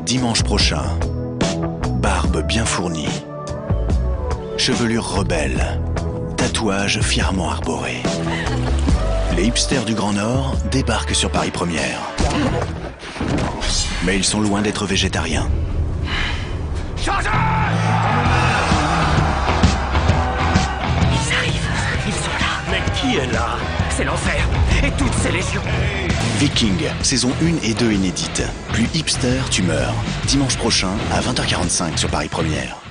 Dimanche prochain, barbe bien fournie, chevelure rebelle, tatouage fièrement arboré. Les hipsters du Grand Nord débarquent sur Paris Première. Mais ils sont loin d'être végétariens. Changez! Ils arrivent, ils sont là. Mais qui est là? C'est l'enfer et toutes ces légions. Viking, saison 1 et 2 inédites. Plus hipster, tu meurs. Dimanche prochain à 20h45 sur Paris Première.